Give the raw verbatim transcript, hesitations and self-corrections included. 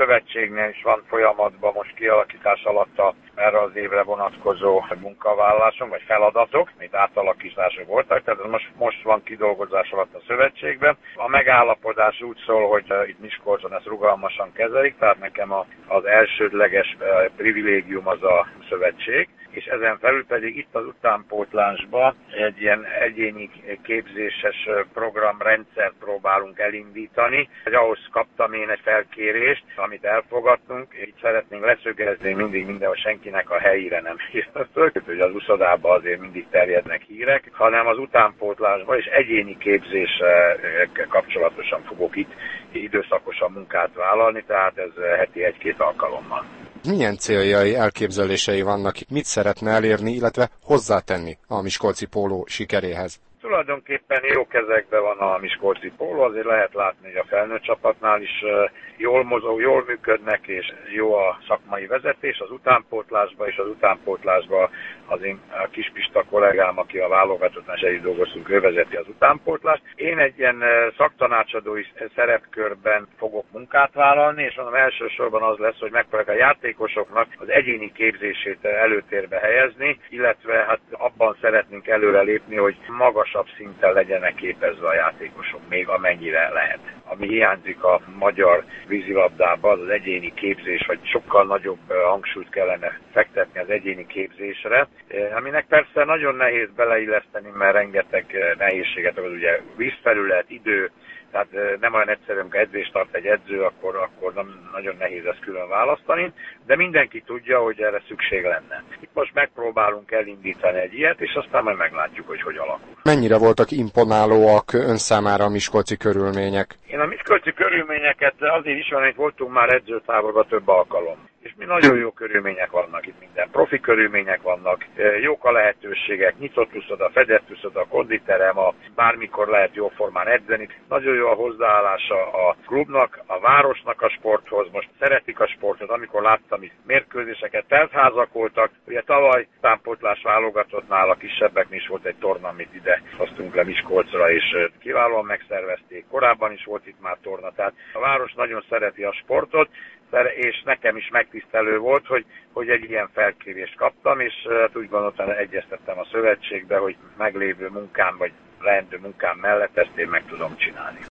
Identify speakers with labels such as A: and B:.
A: szövetségnél is van folyamatban most kialakítás alatt a erre az évre vonatkozó munkavállalások, vagy feladatok, amit átalakítások voltak, tehát ez most, most van kidolgozás alatt a szövetségben. A megállapodás úgy szól, hogy itt Miskolcon ezt rugalmasan kezelik, tehát nekem a, az elsődleges privilégium az a szövetség, és ezen felül pedig itt az utánpótlásban egy ilyen egyéni képzéses programrendszert próbálunk elindítani. Ahhoz kaptam én egy felkérést, amit elfogadtunk. Itt szeretnénk leszögezni mindig mindenhol senkinek a helyére nem hírtök, hogy az uszodában azért mindig terjednek hírek, hanem az utánpótlásban és egyéni képzéssel kapcsolatosan fogok itt időszakosan munkát vállalni, tehát ez heti egy-két alkalommal.
B: Milyen céljai, elképzelései vannak, mit szeretne elérni, illetve hozzátenni a Miskolci Póló sikeréhez?
A: Tulajdonképpen jó kezekben van a Miskolci Póló, azért lehet látni, hogy a felnőtt csapatnál is jól mozog, jól működnek, és jó a szakmai vezetés az utánpótlásban, és az utánpótlásban az én a Kispista kollégám, aki a válogatottnál is együtt dolgoztunk, ő vezeti az utánpótlást. Én egy ilyen szaktanácsadói szerepkörben fogok munkát vállalni, és mondom, elsősorban az lesz, hogy megpróbáljuk a játékosoknak az egyéni képzését előtérbe helyezni, illetve hát abban szeretnénk előrelépni, hogy magasabb szinten legyenek képezve a játékosok, még amennyire lehet. Ami hiányzik a magyar vízilabdában, az, az egyéni képzés, vagy sokkal nagyobb hangsúlyt kellene fektetni az egyéni képzésre, aminek persze nagyon nehéz beleilleszteni, mert rengeteg nehézséget, az ugye vízfelület, idő, tehát nem olyan egyszerű, amikor edzést tart egy edző, akkor, akkor nem, nagyon nehéz ezt külön választani, de mindenki tudja, hogy erre szükség lenne. Itt most megpróbálunk elindítani egy ilyet, és aztán majd meglátjuk, hogy hogy alakul.
B: Mennyire voltak imponálóak ön számára a miskolci körülmények?
A: Én a miskolci körülményeket azért is van, hogy voltunk már edzőtáborban több alkalom. És mi nagyon jó körülmények vannak itt, minden profi körülmények vannak, jók a lehetőségek, nyitott uszoda, fedett uszoda, konditerem, a bármikor lehet jó formán edzeni. Nagyon jó a hozzáállása a klubnak, a városnak a sporthoz, most szeretik a sportot, amikor láttam itt mérkőzéseket, teltházak voltak, ugye tavaly utánpótlás válogatottnál a kisebbeknél is volt egy torna, amit ide hoztunk le Miskolcra, és kiválóan megszervezték, korábban is volt itt már torna, tehát a város nagyon szereti a sportot, és nekem is megtisztelő volt, hogy, hogy egy ilyen felkérést kaptam, és hát úgy gondoltam, egyeztettem a szövetségbe, hogy meglévő munkám, vagy leendő munkám mellett ezt én meg tudom csinálni.